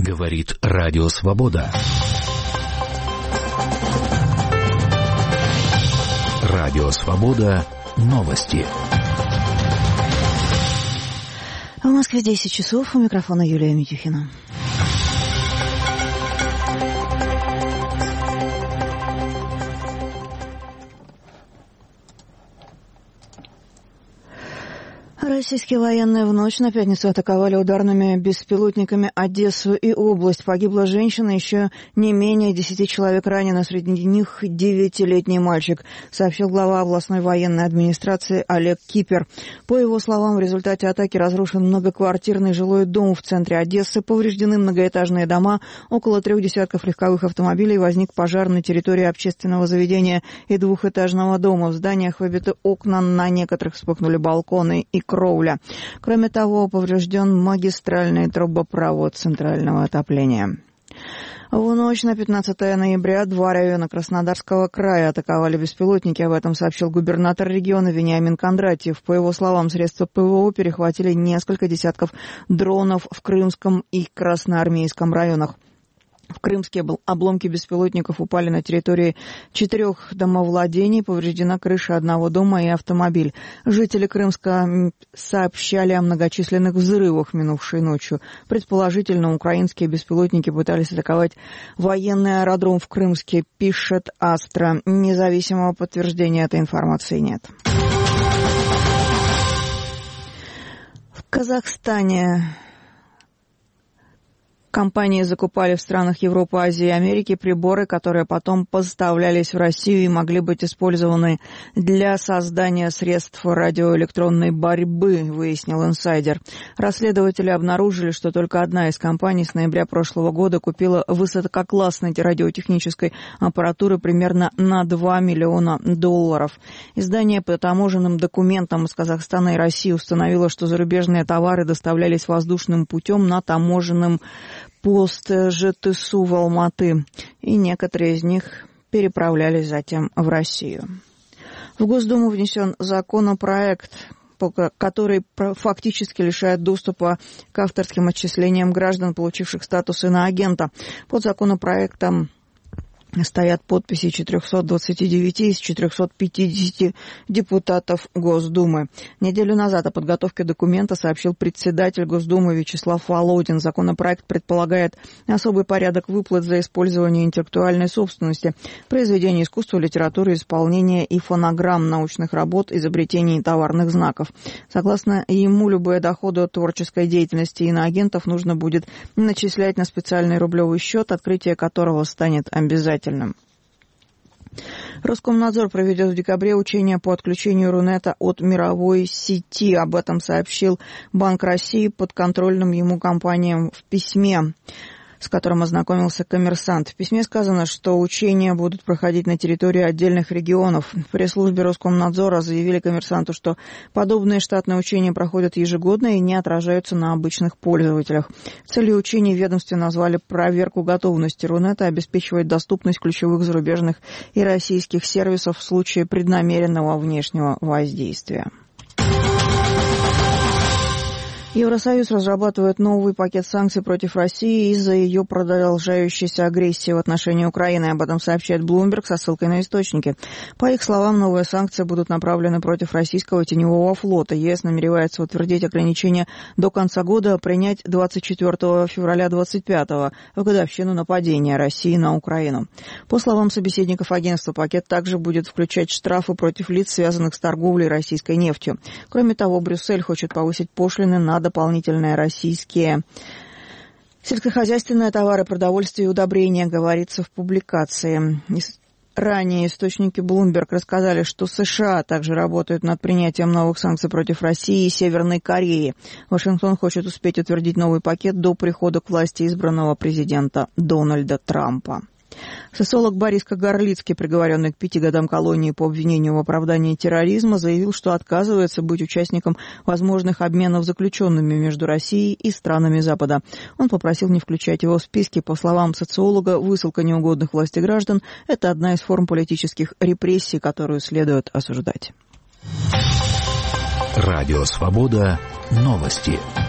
Говорит Радио Свобода. Радио Свобода. Новости. В Москве 10 часов. У микрофона Юлия Митюхина. Российские военные в ночь на пятницу атаковали ударными беспилотниками Одессу и область. Погибла женщина, еще не менее 10 человек ранено, среди них 9-летний мальчик, сообщил глава областной военной администрации Олег Кипер. По его словам, в результате атаки разрушен многоквартирный жилой дом в центре Одессы, повреждены многоэтажные дома, около 3 десятков легковых автомобилей, возник пожар на территории общественного заведения и двухэтажного дома. В зданиях выбиты окна, на некоторых вспыхнули балконы и кровля. Кроме того, поврежден магистральный трубопровод центрального отопления. В ночь на 15 ноября 2 района Краснодарского края атаковали беспилотники. Об этом сообщил губернатор региона Вениамин Кондратьев. По его словам, средства ПВО перехватили несколько десятков дронов в Крымском и Красноармейском районах. В Крымске обломки беспилотников упали на территории 4 домовладений, повреждена крыша одного дома и автомобиль. Жители Крымска сообщали о многочисленных взрывах минувшей ночью. Предположительно, украинские беспилотники пытались атаковать военный аэродром в Крымске, пишет Астра. Независимого подтверждения этой информации нет. В Казахстане компании закупали в странах Европы, Азии и Америки приборы, которые потом поставлялись в Россию и могли быть использованы для создания средств радиоэлектронной борьбы, выяснил инсайдер. Расследователи обнаружили, что только одна из компаний с ноября прошлого года купила высококлассной радиотехнической аппаратуры примерно на $2 миллиона. Издание по таможенным документам из Казахстана и России установило, что зарубежные товары доставлялись воздушным путем на таможенном пост ЖТСУ в Алматы, и некоторые из них переправлялись затем в Россию. В Госдуму внесен законопроект, который фактически лишает доступа к авторским отчислениям граждан, получивших статус иноагента. Под законопроектом стоят подписи 429 из 450 депутатов Госдумы. Неделю назад о подготовке документа сообщил председатель Госдумы Вячеслав Володин. Законопроект предполагает особый порядок выплат за использование интеллектуальной собственности, произведений искусства, литературы, исполнения и фонограмм, научных работ, изобретений и товарных знаков. Согласно ему, любые доходы от творческой деятельности иноагентов нужно будет начислять на специальный рублевый счет, открытие которого станет обязательным. Роскомнадзор проведет в декабре учения по отключению Рунета от мировой сети. Об этом сообщил Банк России подконтрольным ему компаниям в письме, с которым ознакомился «Коммерсант». В письме сказано, что учения будут проходить на территории отдельных регионов. В пресс-службе Роскомнадзора заявили «Коммерсанту», что подобные штатные учения проходят ежегодно и не отражаются на обычных пользователях. Целью учений в ведомстве назвали проверку готовности Рунета обеспечивать доступность ключевых зарубежных и российских сервисов в случае преднамеренного внешнего воздействия. Евросоюз разрабатывает новый пакет санкций против России из-за ее продолжающейся агрессии в отношении Украины. Об этом сообщает Bloomberg со ссылкой на источники. По их словам, новые санкции будут направлены против российского теневого флота. ЕС намеревается утвердить ограничения до конца года, а принять 24 февраля 25-го, в годовщину нападения России на Украину. По словам собеседников агентства, пакет также будет включать штрафы против лиц, связанных с торговлей российской нефтью. Кроме того, Брюссель хочет повысить пошлины на дополнительные российские сельскохозяйственные товары, продовольствие и удобрения, говорится в публикации. Ранее источники Bloomberg рассказали, что США также работают над принятием новых санкций против России и Северной Кореи. Вашингтон хочет успеть утвердить новый пакет до прихода к власти избранного президента Дональда Трампа. Социолог Борис Кагарлицкий, приговоренный к 5 годам колонии по обвинению в оправдании терроризма, заявил, что отказывается быть участником возможных обменов заключенными между Россией и странами Запада. Он попросил не включать его в списки. По словам социолога, высылка неугодных власти граждан – это одна из форм политических репрессий, которую следует осуждать. Радио «Свобода». Новости.